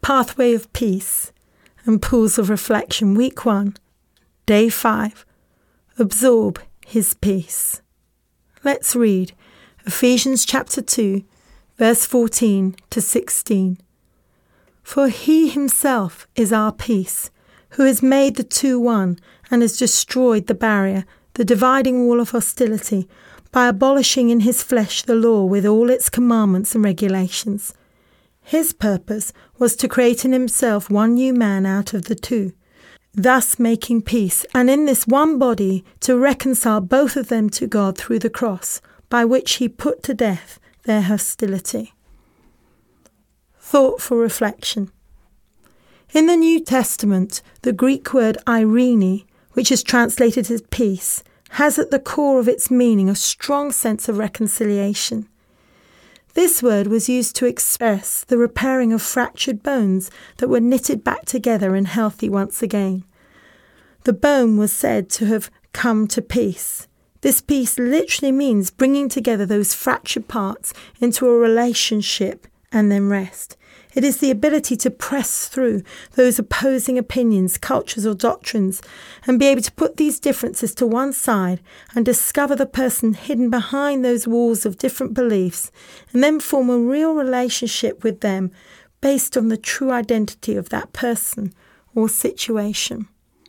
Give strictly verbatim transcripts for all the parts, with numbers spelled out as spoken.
Pathway of Peace and Pools of Reflection, Week one, Day five. Absorb His Peace. Let's read Ephesians chapter two, verse fourteen to sixteen. For He Himself is our peace, who has made the two one and has destroyed the barrier, the dividing wall of hostility, by abolishing in His flesh the law with all its commandments and regulations. His purpose was to create in Himself one new man out of the two, thus making peace, and in this one body to reconcile both of them to God through the cross, by which He put to death their hostility. Thought for reflection. In the New Testament, the Greek word eirene, which is translated as peace, has at the core of its meaning a strong sense of reconciliation. This word was used to express the repairing of fractured bones that were knitted back together and healthy once again. The bone was said to have come to peace. This peace literally means bringing together those fractured parts into a relationship and then rest. It is the ability to press through those opposing opinions, cultures or doctrines and be able to put these differences to one side and discover the person hidden behind those walls of different beliefs and then form a real relationship with them based on the true identity of that person or situation.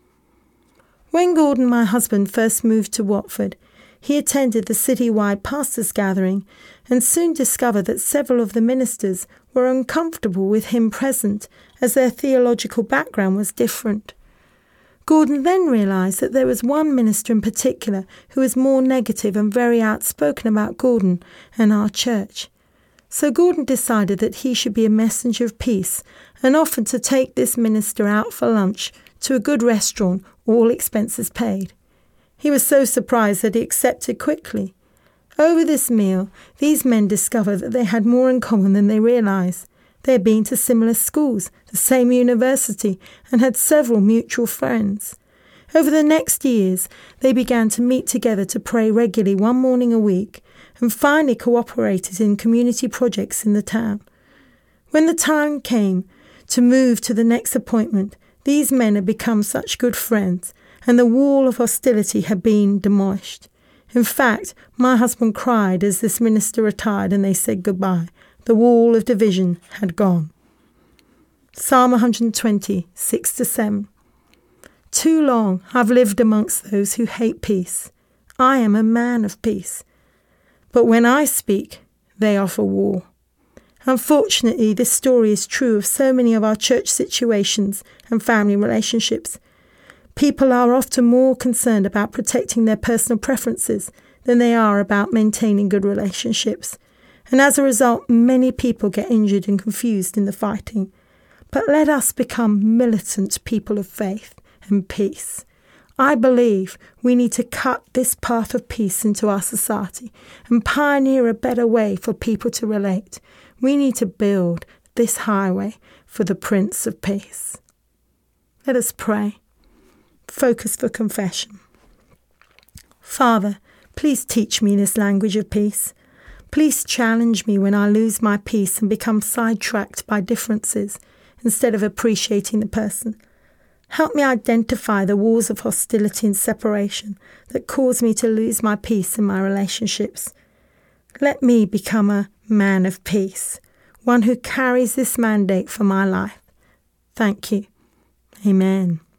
When Gordon, my husband, first moved to Watford, he attended the citywide pastors' gathering and soon discovered that several of the ministers were uncomfortable with him present as their theological background was different. Gordon then realised that there was one minister in particular who was more negative and very outspoken about Gordon and our church. So Gordon decided that he should be a messenger of peace and offered to take this minister out for lunch to a good restaurant, all expenses paid. He was so surprised that he accepted quickly. Over this meal, these men discovered that they had more in common than they realised. They had been to similar schools, the same university, and had several mutual friends. Over the next years, they began to meet together to pray regularly one morning a week, and finally cooperated in community projects in the town. When the time came to move to the next appointment, these men had become such good friends, and the wall of hostility had been demolished. In fact, my husband cried as this minister retired and they said goodbye. The wall of division had gone. Psalm one hundred twenty, six to seven. Too long I've lived amongst those who hate peace. I am a man of peace. But when I speak, they are for war. Unfortunately, this story is true of so many of our church situations and family relationships. People are often more concerned about protecting their personal preferences than they are about maintaining good relationships. And as a result, many people get injured and confused in the fighting. But let us become militant people of faith and peace. I believe we need to cut this path of peace into our society and pioneer a better way for people to relate. We need to build this highway for the Prince of Peace. Let us pray. Focus for confession. Father, please teach me this language of peace. Please challenge me when I lose my peace and become sidetracked by differences instead of appreciating the person. Help me identify the walls of hostility and separation that cause me to lose my peace in my relationships. Let me become a man of peace, one who carries this mandate for my life. Thank you. Amen.